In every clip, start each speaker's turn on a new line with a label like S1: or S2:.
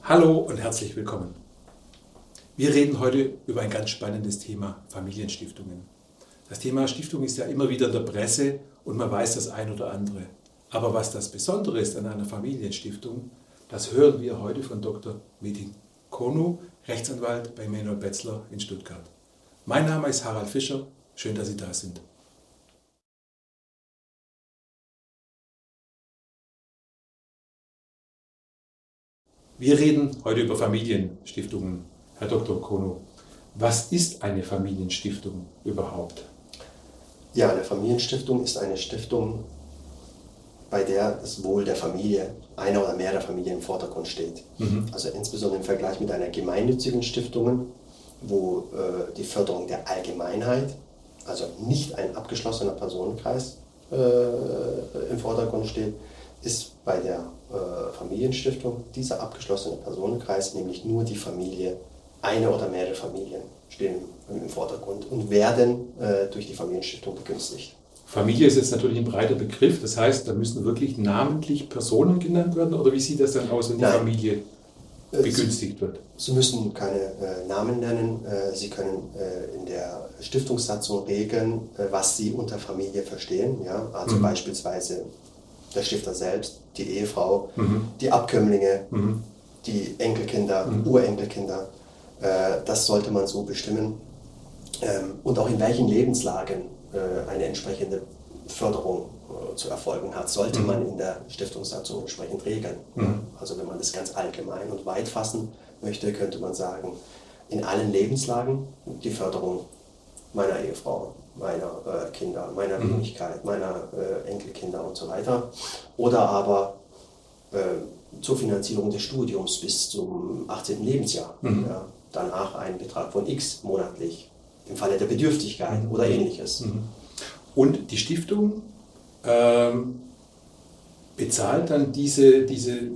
S1: Hallo und herzlich willkommen. Wir reden heute über ein ganz spannendes Thema, Familienstiftungen. Das Thema Stiftung ist ja immer wieder in der Presse und man weiß das ein oder andere. Aber was das Besondere ist an einer Familienstiftung, das hören wir heute von Dr. Metin Konu, Rechtsanwalt bei Manuel Betzler in Stuttgart. Mein Name ist Harald Fischer, schön, dass Sie da sind. Wir reden heute über Familienstiftungen. Herr Dr. Konu, was ist eine Familienstiftung überhaupt?
S2: Ja, eine Familienstiftung ist eine Stiftung, bei der das Wohl der Familie, einer oder mehrerer Familien im Vordergrund steht. Also insbesondere im Vergleich mit einer gemeinnützigen Stiftung, wo die Förderung der Allgemeinheit, also nicht ein abgeschlossener Personenkreis im Vordergrund steht, ist bei der Familienstiftung dieser abgeschlossene Personenkreis, nämlich nur die Familie, eine oder mehrere Familien stehen im Vordergrund und werden durch die Familienstiftung begünstigt.
S1: Familie ist jetzt natürlich ein breiter Begriff, das heißt, da müssen wirklich namentlich Personen genannt werden, oder wie sieht das dann aus, wenn die Familie begünstigt wird?
S2: Sie müssen keine Namen nennen, Sie können in der Stiftungssatzung regeln, was Sie unter Familie verstehen. Ja? Also beispielsweise der Stifter selbst, die Ehefrau, die Abkömmlinge, die Enkelkinder, Urenkelkinder. Das sollte man so bestimmen. Und auch in welchen Lebenslagen eine entsprechende Förderung zu erfolgen hat, sollte man in der Stiftungssatzung entsprechend regeln. Also wenn man das ganz allgemein und weit fassen möchte, könnte man sagen, in allen Lebenslagen die Förderung meiner Ehefrau, meiner Kinder, meiner Wenigkeit, meiner Enkelkinder und so weiter. Oder aber zur Finanzierung des Studiums bis zum 18. Lebensjahr. Ja, danach einen Betrag von X monatlich, im Falle der Bedürftigkeit oder ähnliches.
S1: Und die Stiftung bezahlt dann diese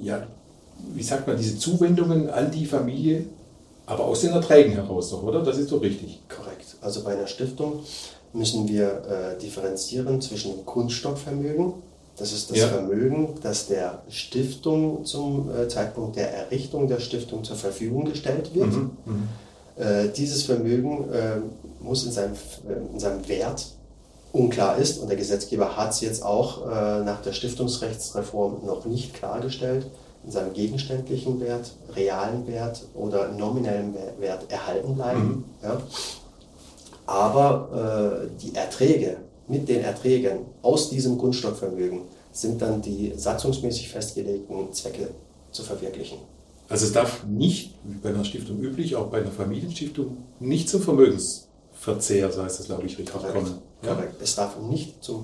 S1: Zuwendungen an die Familie, aber aus den Erträgen heraus, oder? Das ist doch richtig.
S2: Korrekt. Also bei einer Stiftung müssen wir differenzieren zwischen Grundstockvermögen. Das ist das Vermögen, das der Stiftung zum Zeitpunkt der Errichtung der Stiftung zur Verfügung gestellt wird. Dieses Vermögen muss in seinem Wert unklar ist, und der Gesetzgeber hat es jetzt auch nach der Stiftungsrechtsreform noch nicht klargestellt, in seinem gegenständlichen Wert, realen Wert oder nominellen Wert erhalten bleiben. Ja. Aber die Erträge, mit den Erträgen aus diesem Grundstockvermögen sind dann die satzungsmäßig festgelegten Zwecke zu verwirklichen.
S1: Also es darf nicht, wie bei einer Stiftung üblich, auch bei einer Familienstiftung, nicht zum Vermögensverzehr, so heißt das, glaube ich, richtig kommen.
S2: Ja? Korrekt. Es darf nicht zum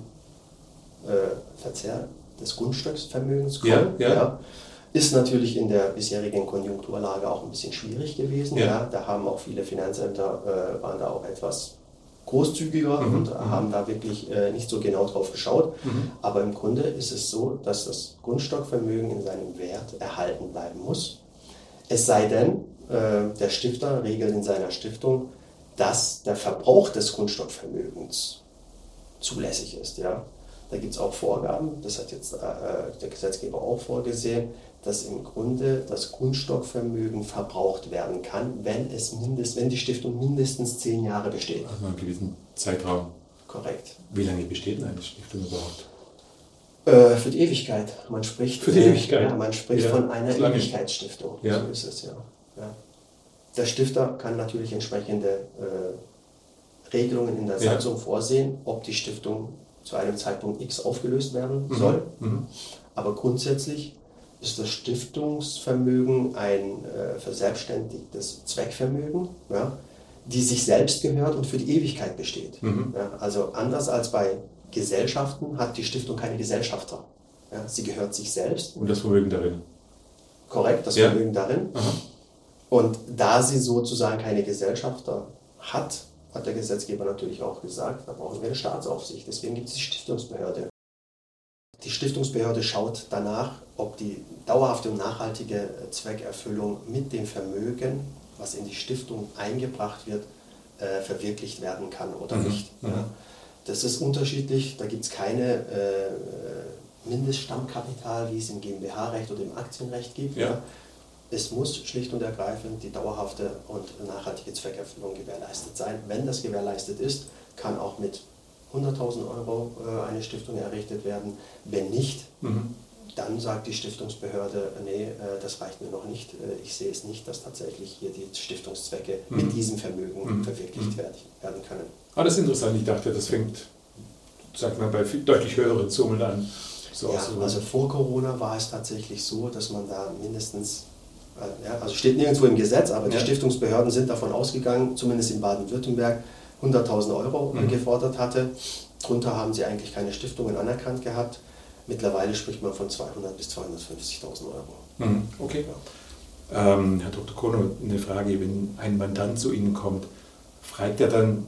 S2: Verzehr des Grundstücksvermögens kommen. Ja. Ist natürlich in der bisherigen Konjunkturlage auch ein bisschen schwierig gewesen. Ja. Da haben auch viele Finanzämter, waren da auch etwas großzügiger und haben da wirklich nicht so genau drauf geschaut. Aber im Grunde ist es so, dass das Grundstockvermögen in seinem Wert erhalten bleiben muss. Es sei denn, der Stifter regelt in seiner Stiftung, dass der Verbrauch des Grundstockvermögens zulässig ist. Ja? Da gibt es auch Vorgaben, das hat jetzt der Gesetzgeber auch vorgesehen, dass im Grunde das Grundstockvermögen verbraucht werden kann, wenn die Stiftung mindestens 10 Jahre besteht.
S1: Also einen gewissen Zeitraum.
S2: Korrekt.
S1: Wie lange besteht denn eine Stiftung überhaupt?
S2: Für die Ewigkeit. Man spricht,
S1: für die Ewigkeit.
S2: Man spricht von einer Ewigkeitsstiftung. Ja. So ist es ja. Der Stifter kann natürlich entsprechende Regelungen in der Satzung vorsehen, ob die Stiftung zu einem Zeitpunkt X aufgelöst werden soll. Aber grundsätzlich ist das Stiftungsvermögen ein verselbstständigtes Zweckvermögen, die sich selbst gehört und für die Ewigkeit besteht. Ja, also anders als bei Gesellschaften hat die Stiftung keine Gesellschafter. Ja, sie gehört sich selbst.
S1: Und das Vermögen darin.
S2: Korrekt, das Vermögen darin. Und da sie sozusagen keine Gesellschafter hat der Gesetzgeber natürlich auch gesagt, da brauchen wir eine Staatsaufsicht. Deswegen gibt es die Stiftungsbehörde. Die Stiftungsbehörde schaut danach, ob die dauerhafte und nachhaltige Zweckerfüllung mit dem Vermögen, was in die Stiftung eingebracht wird, verwirklicht werden kann oder nicht. Ja. Das ist unterschiedlich, da gibt es keine Mindeststammkapital, wie es im GmbH-Recht oder im Aktienrecht gibt. Ja. es muss schlicht und ergreifend die dauerhafte und nachhaltige Zweckerfüllung gewährleistet sein. Wenn das gewährleistet ist, kann auch mit 100.000 Euro eine Stiftung errichtet werden. Wenn nicht, dann sagt die Stiftungsbehörde, nee, das reicht mir noch nicht. Ich sehe es nicht, dass tatsächlich hier die Stiftungszwecke mit diesem Vermögen verwirklicht werden können.
S1: Ah, das ist interessant. Ich dachte, das fängt, sag mal, bei deutlich höheren Summen an. So
S2: ja, also vor Corona war es tatsächlich so, dass man da mindestens, also steht nirgendwo im Gesetz, aber die Stiftungsbehörden sind davon ausgegangen, zumindest in Baden-Württemberg, 100.000 Euro gefordert hatte. Drunter haben sie eigentlich keine Stiftungen anerkannt gehabt. Mittlerweile spricht man von 200.000 bis 250.000 Euro.
S1: Okay. Ja. Herr Dr. Kono, eine Frage, wenn ein Mandant zu Ihnen kommt, fragt er dann,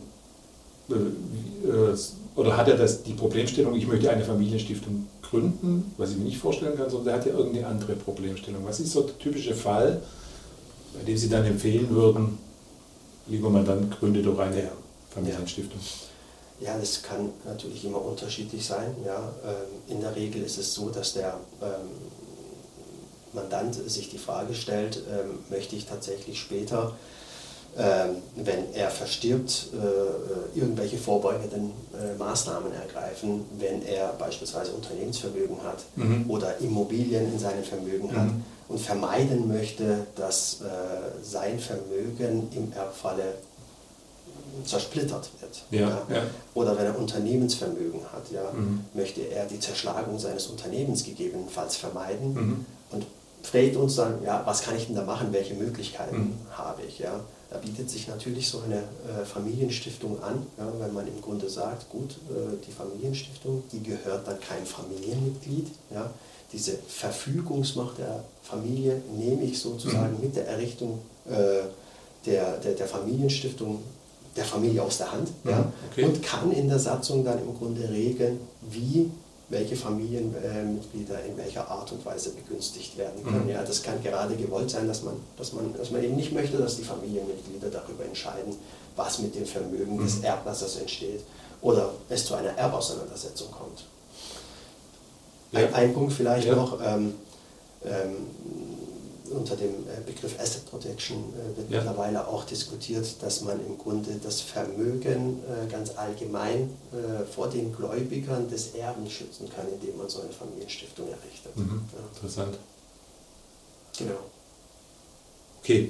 S1: oder hat er die Problemstellung, ich möchte eine Familienstiftung gründen, was ich mir nicht vorstellen kann, sondern er hat ja irgendeine andere Problemstellung. Was ist so der typische Fall, bei dem Sie dann empfehlen würden, lieber Mandant, gründe doch eine Familienstiftung?
S2: Ja, das kann natürlich immer unterschiedlich sein. Ja. In der Regel ist es so, dass der Mandant sich die Frage stellt, möchte ich tatsächlich später, wenn er verstirbt, irgendwelche vorbeugenden Maßnahmen ergreifen, wenn er beispielsweise Unternehmensvermögen hat oder Immobilien in seinem Vermögen hat und vermeiden möchte, dass sein Vermögen im Erbfalle zersplittert wird. Oder wenn er Unternehmensvermögen hat, möchte er die Zerschlagung seines Unternehmens gegebenenfalls vermeiden und fragt uns dann, was kann ich denn da machen, welche Möglichkeiten habe ich. Ja? Da bietet sich natürlich so eine Familienstiftung an, wenn man im Grunde sagt, gut, die Familienstiftung, die gehört dann kein Familienmitglied. Ja? Diese Verfügungsmacht der Familie nehme ich sozusagen mit der Errichtung der Familienstiftung der Familie aus der Hand und kann in der Satzung dann im Grunde regeln, welche Familienmitglieder in welcher Art und Weise begünstigt werden können. Ja, das kann gerade gewollt sein, dass man eben nicht möchte, dass die Familienmitglieder darüber entscheiden, was mit dem Vermögen des Erblassers entsteht oder es zu einer Erbauseinandersetzung kommt. Ein Punkt vielleicht noch, unter dem Begriff Asset Protection wird mittlerweile auch diskutiert, dass man im Grunde das Vermögen ganz allgemein vor den Gläubigern des Erben schützen kann, indem man so eine Familienstiftung errichtet.
S1: Interessant.
S2: Genau.
S1: Okay.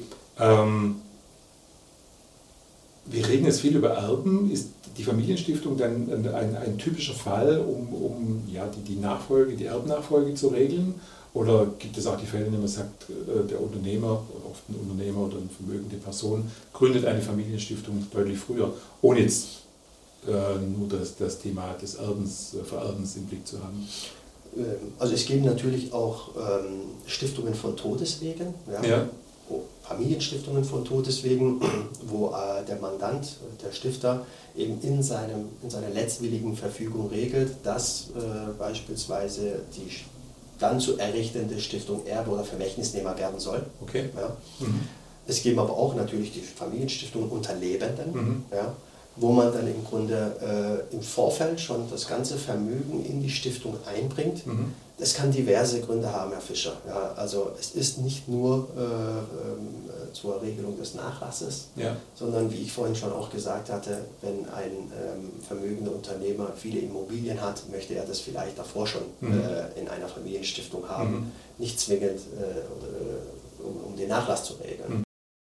S1: Wir reden jetzt viel über Erben. Ist die Familienstiftung dann ein typischer Fall, um die Nachfolge, die Erbnachfolge zu regeln? Oder gibt es auch die Fälle, in denen man sagt, der Unternehmer, oft ein Unternehmer oder eine vermögende Person, gründet eine Familienstiftung deutlich früher, ohne jetzt nur das Thema des Vererbens im Blick zu haben?
S2: Also es geben natürlich auch Stiftungen von Todeswegen, Familienstiftungen von Todeswegen, wo der Mandant, der Stifter, eben in seiner letztwilligen Verfügung regelt, dass beispielsweise die dann zu errichtende Stiftung Erbe oder Vermächtnisnehmer werden soll.
S1: Okay.
S2: Ja. Es geben aber auch natürlich die Familienstiftungen unter Lebenden, wo man dann im Grunde im Vorfeld schon das ganze Vermögen in die Stiftung einbringt. Das kann diverse Gründe haben, Herr Fischer. Ja, also es ist nicht nur zur Regelung des Nachlasses, sondern wie ich vorhin schon auch gesagt hatte, wenn ein vermögender Unternehmer viele Immobilien hat, möchte er das vielleicht davor schon in einer Familienstiftung haben, nicht zwingend um den Nachlass zu regeln.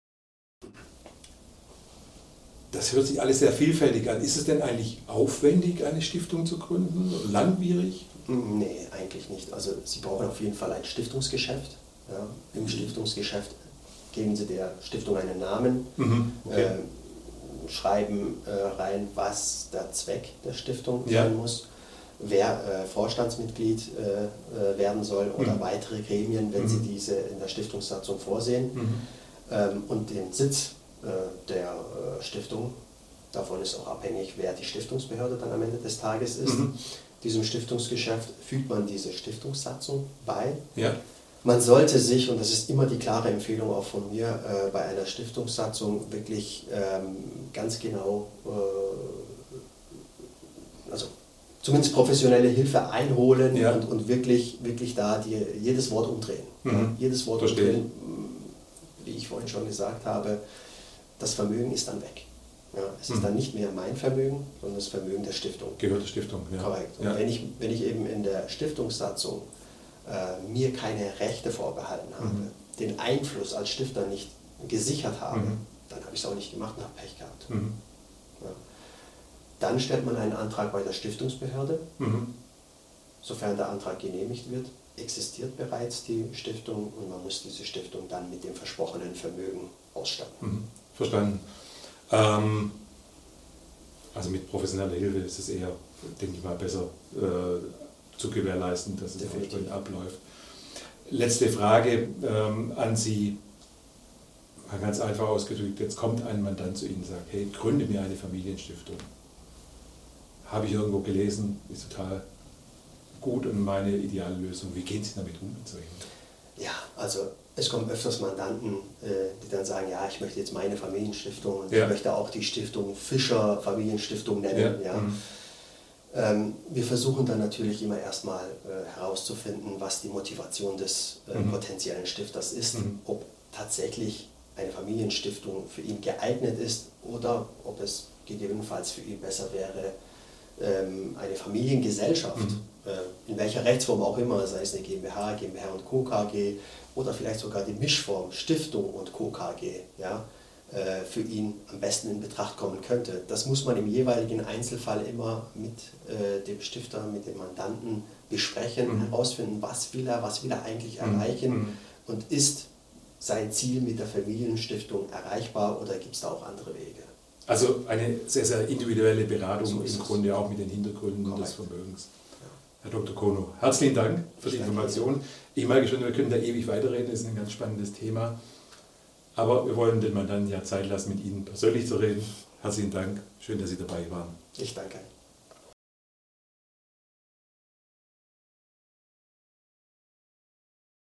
S1: Das hört sich alles sehr vielfältig an. Ist es denn eigentlich aufwendig, eine Stiftung zu gründen? Langwierig?
S2: Nee, eigentlich nicht. Also Sie brauchen auf jeden Fall ein Stiftungsgeschäft. Ja. Im Stiftungsgeschäft geben Sie der Stiftung einen Namen, schreiben rein, was der Zweck der Stiftung sein muss, wer Vorstandsmitglied werden soll oder weitere Gremien, wenn Sie diese in der Stiftungssatzung vorsehen, und den Sitz der Stiftung. Davon ist auch abhängig, wer die Stiftungsbehörde dann am Ende des Tages ist. Diesem Stiftungsgeschäft fügt man diese Stiftungssatzung bei. Man sollte sich, und das ist immer die klare Empfehlung auch von mir, bei einer Stiftungssatzung wirklich ganz genau, also zumindest professionelle Hilfe einholen und wirklich da jedes Wort umdrehen. Jedes Wort umdrehen. vorhin schon gesagt habe, das Vermögen ist dann weg. Ja, es ist dann nicht mehr mein Vermögen, sondern das Vermögen der Stiftung.
S1: Gehört der Stiftung, ja.
S2: Korrekt. Und
S1: ja.
S2: wenn ich eben in der Stiftungssatzung mir keine Rechte vorbehalten habe, den Einfluss als Stifter nicht gesichert habe, dann habe ich es auch nicht gemacht und habe Pech gehabt. Ja. Dann stellt man einen Antrag bei der Stiftungsbehörde. Sofern der Antrag genehmigt wird, existiert bereits die Stiftung und man muss diese Stiftung dann mit dem versprochenen Vermögen ausstatten.
S1: Verstanden. Also mit professioneller Hilfe ist es eher, denke ich mal, besser zu gewährleisten, dass es entsprechend abläuft. Letzte Frage an Sie, mal ganz einfach ausgedrückt, jetzt kommt ein Mandant zu Ihnen und sagt, hey, gründe mir eine Familienstiftung. Habe ich irgendwo gelesen, ist total gut und meine ideale Lösung. Wie gehen Sie damit um mit solchen?
S2: Ja, also es kommen öfters Mandanten, die dann sagen, ja, ich möchte jetzt meine Familienstiftung und ich möchte auch die Stiftung Fischer Familienstiftung nennen. Wir versuchen dann natürlich immer erstmal herauszufinden, was die Motivation des potenziellen Stifters ist, ob tatsächlich eine Familienstiftung für ihn geeignet ist oder ob es gegebenenfalls für ihn besser wäre, eine Familiengesellschaft, in welcher Rechtsform auch immer, sei es eine GmbH, GmbH und Co. KG oder vielleicht sogar die Mischform Stiftung und Co. KG, für ihn am besten in Betracht kommen könnte. Das muss man im jeweiligen Einzelfall immer mit dem Stifter, mit dem Mandanten besprechen, herausfinden, was will er eigentlich erreichen und ist sein Ziel mit der Familienstiftung erreichbar oder gibt es da auch andere Wege?
S1: Also eine sehr, sehr individuelle Beratung im Grunde auch mit den Hintergründen des Vermögens. Herr Dr. Kono, herzlichen Dank für die Information. Ich merke schon, wir können da ewig weiterreden, das ist ein ganz spannendes Thema. Aber wir wollen den Mandanten ja Zeit lassen, mit Ihnen persönlich zu reden. Herzlichen Dank, schön, dass Sie dabei waren.
S2: Ich danke.